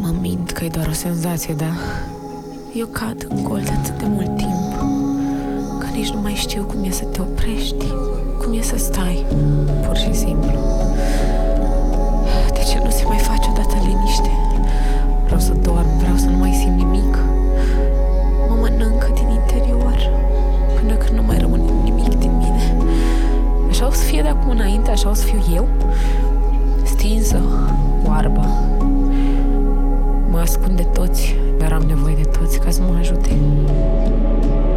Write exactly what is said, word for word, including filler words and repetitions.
Mă mint că e doar o senzație, dar eu cad în gol de atât de mult timp că nici nu mai știu cum e să te oprești, cum e să stai, pur și simplu. De ce nu se mai face odată liniște? Vreau să dorm, vreau să nu mai simt nimic. Mă mănâncă din interior până când nu mai rămâne nimic din mine. Așa o să fie de acum înainte, așa o să fiu eu, stinsă, oarbă. Mă ascund de toți, dar am nevoie de toți ca să mă ajute.